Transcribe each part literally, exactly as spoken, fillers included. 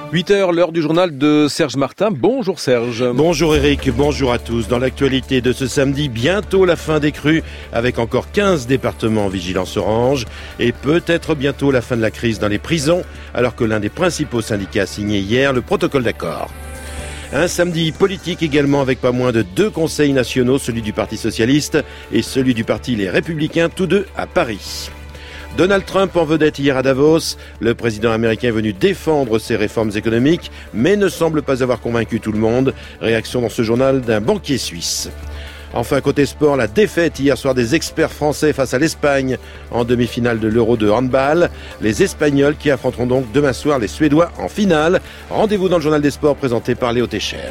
huit heures, l'heure du journal de Serge Martin. Bonjour Serge. Bonjour Eric, bonjour à tous. Dans l'actualité de ce samedi, bientôt la fin des crues avec encore quinze départements en vigilance orange et peut-être bientôt la fin de la crise dans les prisons alors que l'un des principaux syndicats a signé hier le protocole d'accord. Un samedi politique également avec pas moins de deux conseils nationaux, celui du Parti Socialiste et celui du Parti Les Républicains, tous deux à Paris. Donald Trump en vedette hier à Davos. Le président américain est venu défendre ses réformes économiques, mais ne semble pas avoir convaincu tout le monde. Réaction dans ce journal d'un banquier suisse. Enfin, côté sport, la défaite hier soir des experts français face à l'Espagne en demi-finale de l'Euro de handball. Les Espagnols qui affronteront donc demain soir les Suédois en finale. Rendez-vous dans le journal des sports présenté par Léo Técher.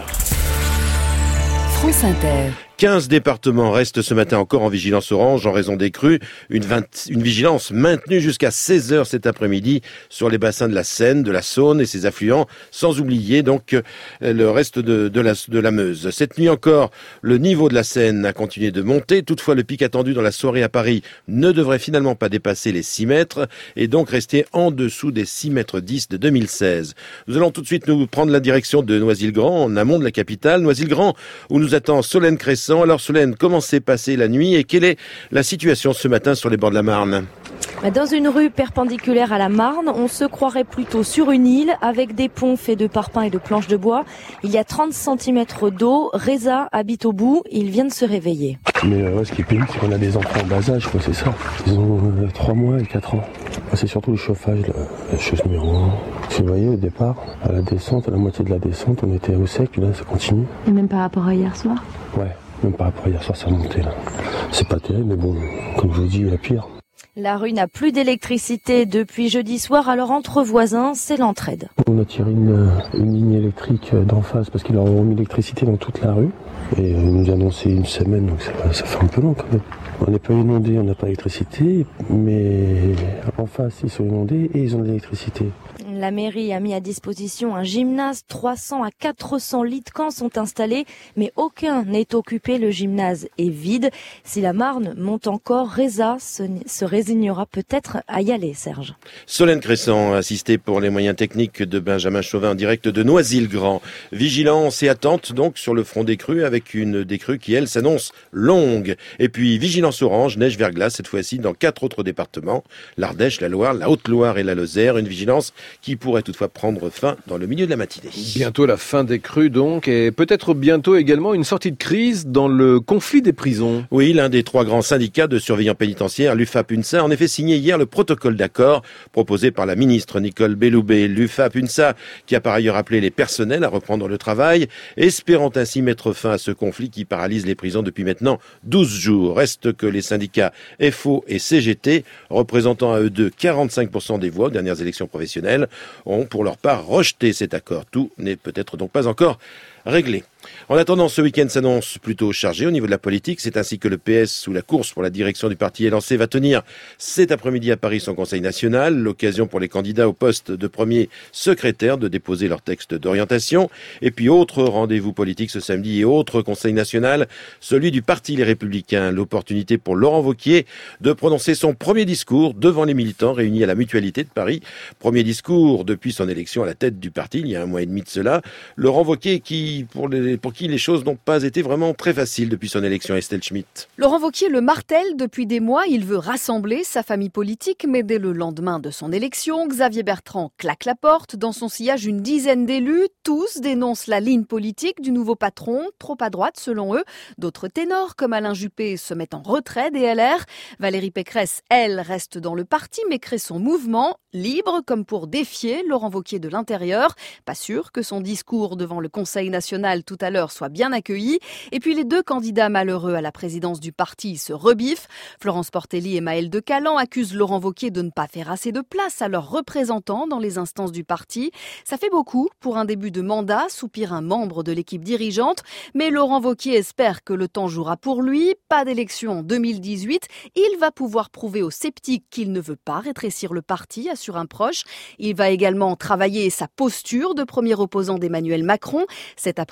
France Inter. quinze départements restent ce matin encore en vigilance orange en raison des crues. Une, vingt, une vigilance maintenue jusqu'à seize heures cet après-midi sur les bassins de la Seine, de la Saône et ses affluents, sans oublier donc le reste de, de, la, de la Meuse. Cette nuit encore, le niveau de la Seine a continué de monter. Toutefois, le pic attendu dans la soirée à Paris ne devrait finalement pas dépasser les six mètres et donc rester en dessous des six mètres dix de deux mille seize. Nous allons tout de suite nous prendre la direction de Noisy-le-Grand, en amont de la capitale. Noisy-le-Grand, où nous attend Solène Cresson. Alors Solène, comment s'est passée la nuit et quelle est la situation ce matin sur les bords de la Marne ? Dans une rue perpendiculaire à la Marne, on se croirait plutôt sur une île avec des ponts faits de parpaings et de planches de bois. Il y a trente centimètres d'eau. Reza habite au bout, il vient de se réveiller. Mais euh, ouais, ce qui est pénible, c'est qu'on a des enfants en bas âge, quoi, c'est ça. Ils ont euh, trois mois et quatre ans. C'est surtout le chauffage, là. La chose numéro un. Si vous voyez, au départ, à la descente, à la moitié de la descente, on était au sec, là, ça continue. Et même par rapport à hier soir ? Ouais. Même par rapport à hier soir, ça a monté là. C'est pas terrible, mais bon, comme je vous dis, il y a pire. La rue n'a plus d'électricité depuis jeudi soir, alors entre voisins, c'est l'entraide. On a tiré une, une ligne électrique d'en face parce qu'ils leur ont mis l'électricité dans toute la rue. Et ils nous ont annoncé une semaine, donc ça, ça fait un peu long quand même. On n'est pas inondé, on n'a pas d'électricité, mais en face, ils sont inondés et ils ont de l'électricité. La mairie a mis à disposition un gymnase. trois cents à quatre cents lits de camp sont installés, mais aucun n'est occupé. Le gymnase est vide. Si la Marne monte encore, Reza se, se résignera peut-être à y aller, Serge. Solène Cresson, assistée pour les moyens techniques de Benjamin Chauvin en direct de Noisy-le-Grand. Vigilance et attente donc sur le front des crues avec une des crues qui, elle, s'annonce longue. Et puis vigilance orange, neige verglas cette fois-ci dans quatre autres départements. L'Ardèche, la Loire, la Haute-Loire et la Lozère. Une vigilance qui pourrait toutefois prendre fin dans le milieu de la matinée. Bientôt la fin des crues donc, et peut-être bientôt également une sortie de crise dans le conflit des prisons. Oui, l'un des trois grands syndicats de surveillants pénitentiaires, l'UFAP-UNSA, a en effet signé hier le protocole d'accord proposé par la ministre Nicole Belloubet. L'UFAP-UNSA qui a par ailleurs appelé les personnels à reprendre le travail, espérant ainsi mettre fin à ce conflit qui paralyse les prisons depuis maintenant douze jours. Reste que les syndicats F O et C G T, représentant à eux deux quarante-cinq pour cent des voix aux dernières élections professionnelles, ont pour leur part rejeté cet accord. Tout n'est peut-être donc pas encore réglé. En attendant, ce week-end s'annonce plutôt chargé au niveau de la politique. C'est ainsi que le P S, sous la course pour la direction du parti est lancé, va tenir cet après-midi à Paris son conseil national. L'occasion pour les candidats au poste de premier secrétaire de déposer leur texte d'orientation. Et puis autre rendez-vous politique ce samedi et autre conseil national, celui du parti Les Républicains. L'opportunité pour Laurent Wauquiez de prononcer son premier discours devant les militants réunis à la Mutualité de Paris. Premier discours depuis son élection à la tête du parti, il y a un mois et demi de cela. Laurent Wauquiez qui, pour les pour qui les choses n'ont pas été vraiment très faciles depuis son élection, Estelle Schmitt. Laurent Wauquiez le martèle depuis des mois, il veut rassembler sa famille politique, mais dès le lendemain de son élection, Xavier Bertrand claque la porte. Dans son sillage, une dizaine d'élus, tous dénoncent la ligne politique du nouveau patron, trop à droite selon eux. D'autres ténors, comme Alain Juppé, se mettent en retrait des L R. Valérie Pécresse, elle, reste dans le parti, mais crée son mouvement, libre comme pour défier Laurent Wauquiez de l'intérieur. Pas sûr que son discours devant le Conseil national tout à l'heure soit bien accueilli. Et puis les deux candidats malheureux à la présidence du parti se rebiffent. Florence Portelli et Maëlle de Calan accusent Laurent Wauquiez de ne pas faire assez de place à leurs représentants dans les instances du parti. Ça fait beaucoup pour un début de mandat, soupire un membre de l'équipe dirigeante. Mais Laurent Wauquiez espère que le temps jouera pour lui. Pas d'élection en deux mille dix-huit. Il va pouvoir prouver aux sceptiques qu'il ne veut pas rétrécir le parti, assure un proche. Il va également travailler sa posture de premier opposant d'Emmanuel Macron. Cet après-midi, Laurent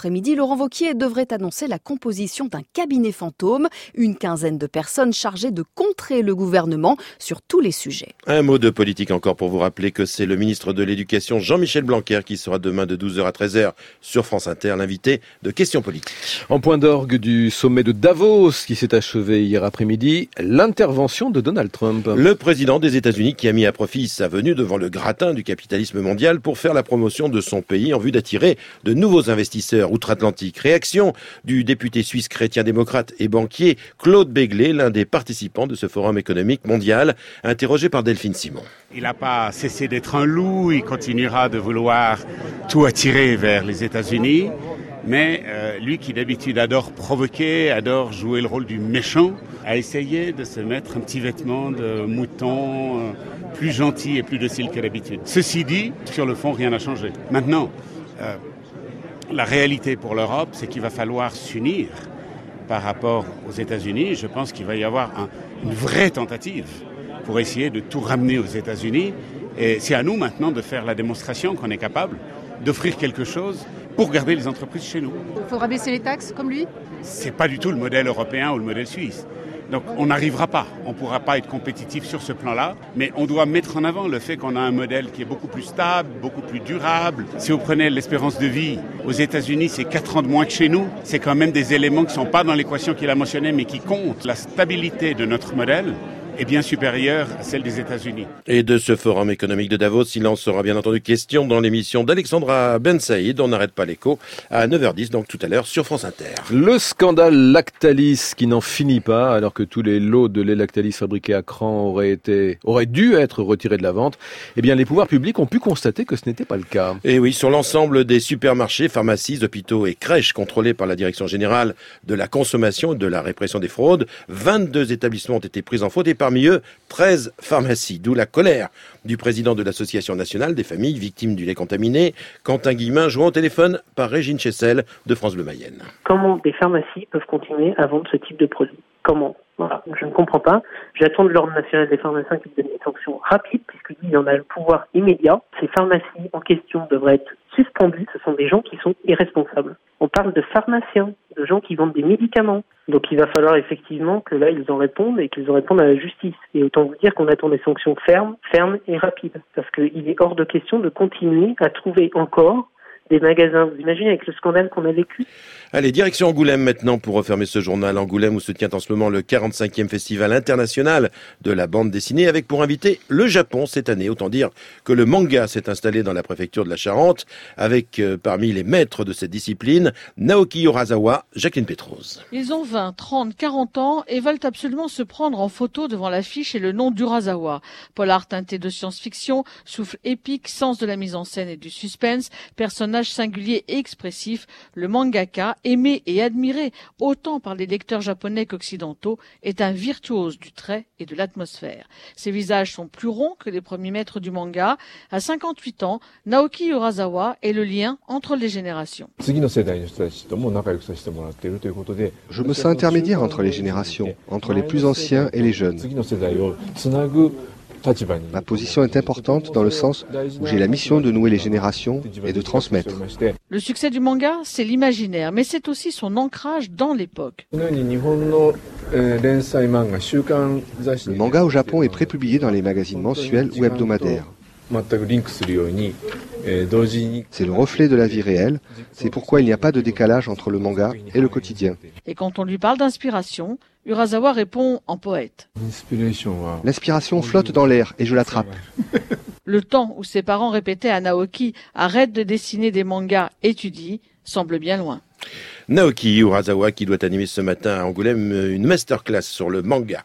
Laurent Wauquiez devrait annoncer la composition d'un cabinet fantôme, une quinzaine de personnes chargées de contrer le gouvernement sur tous les sujets. Un mot de politique encore pour vous rappeler que c'est le ministre de l'Éducation Jean-Michel Blanquer qui sera demain de douze heures à treize heures sur France Inter, l'invité de Questions politiques. En point d'orgue du sommet de Davos qui s'est achevé hier après-midi, l'intervention de Donald Trump. Le président des États-Unis qui a mis à profit sa venue devant le gratin du capitalisme mondial pour faire la promotion de son pays en vue d'attirer de nouveaux investisseurs outre-Atlantique. Réaction du député suisse chrétien-démocrate et banquier Claude Béglé, l'un des participants de ce forum économique mondial, interrogé par Delphine Simon. Il n'a pas cessé d'être un loup, il continuera de vouloir tout attirer vers les États-Unis, mais euh, lui qui d'habitude adore provoquer, adore jouer le rôle du méchant, a essayé de se mettre un petit vêtement de mouton euh, plus gentil et plus docile que d'habitude. Ceci dit, sur le fond, rien n'a changé. Maintenant, euh, la réalité pour l'Europe, c'est qu'il va falloir s'unir par rapport aux États-Unis. Je pense qu'il va y avoir un, une vraie tentative pour essayer de tout ramener aux États-Unis. Et c'est à nous maintenant de faire la démonstration qu'on est capable d'offrir quelque chose pour garder les entreprises chez nous. Il faudra baisser les taxes comme lui ? C'est pas du tout le modèle européen ou le modèle suisse. Donc on n'arrivera pas, on ne pourra pas être compétitif sur ce plan-là, mais on doit mettre en avant le fait qu'on a un modèle qui est beaucoup plus stable, beaucoup plus durable. Si vous prenez l'espérance de vie aux États-Unis, c'est quatre ans de moins que chez nous. C'est quand même des éléments qui ne sont pas dans l'équation qu'il a mentionnée, mais qui comptent. La stabilité de notre modèle est bien supérieure à celle des États-Unis. Et de ce forum économique de Davos, il en sera bien entendu question dans l'émission d'Alexandra Ben Saïd. On n'arrête pas l'écho à neuf heures dix, donc tout à l'heure sur France Inter. Le scandale Lactalis qui n'en finit pas, alors que tous les lots de lait Lactalis fabriqués à Cran auraient été, auraient dû être retirés de la vente. Eh bien, les pouvoirs publics ont pu constater que ce n'était pas le cas. Et oui, sur l'ensemble des supermarchés, pharmacies, hôpitaux et crèches contrôlés par la Direction générale de la consommation et de la répression des fraudes, vingt-deux établissements ont été pris en faute et parmi eux, treize pharmacies. D'où la colère du président de l'Association nationale des familles victimes du lait contaminé, Quentin Guillemin, joué au téléphone par Régine Chessel de France Bleu Mayenne. Comment des pharmacies peuvent continuer à vendre ce type de produit ? Comment ? Voilà, je ne comprends pas. J'attends de l'Ordre national des pharmaciens qu'il donne des sanctions rapides, puisque lui, il en a le pouvoir immédiat. Ces pharmacies en question devraient être suspendues. Ce sont des gens qui sont irresponsables. On parle de pharmaciens, de gens qui vendent des médicaments. Donc il va falloir effectivement que là, ils en répondent et qu'ils en répondent à la justice. Et autant vous dire qu'on attend des sanctions fermes, fermes et rapides. Parce qu'il est hors de question de continuer à trouver encore des magasins. Vous imaginez avec le scandale qu'on a vécu ? Allez, direction Angoulême maintenant pour refermer ce journal. Angoulême où se tient en ce moment le quarante-cinquième Festival international de la bande dessinée avec pour invité le Japon cette année. Autant dire que le manga s'est installé dans la préfecture de la Charente avec euh, parmi les maîtres de cette discipline, Naoki Urasawa, Jacqueline Pétrose. Ils ont vingt, trente, quarante ans et veulent absolument se prendre en photo devant l'affiche et le nom d'Urasawa. Polar teinté de science-fiction, souffle épique, sens de la mise en scène et du suspense, personnage singulier et expressif, le mangaka, aimé et admiré autant par les lecteurs japonais qu'occidentaux, est un virtuose du trait et de l'atmosphère. Ses visages sont plus ronds que les premiers maîtres du manga. À cinquante-huit ans, Naoki Urasawa est le lien entre les générations. Je me sens intermédiaire entre les générations, entre les plus anciens et les jeunes. Ma position est importante dans le sens où j'ai la mission de nouer les générations et de transmettre. Le succès du manga, c'est l'imaginaire, mais c'est aussi son ancrage dans l'époque. Le manga au Japon est prépublié dans les magazines mensuels ou hebdomadaires. C'est le reflet de la vie réelle, c'est pourquoi il n'y a pas de décalage entre le manga et le quotidien. Et quand on lui parle d'inspiration, Urasawa répond en poète. L'inspiration flotte dans l'air et je l'attrape. Le temps où ses parents répétaient à Naoki « Arrête de dessiner des mangas, étudie » semble bien loin. Naoki Urasawa qui doit animer ce matin à Angoulême une masterclass sur le manga.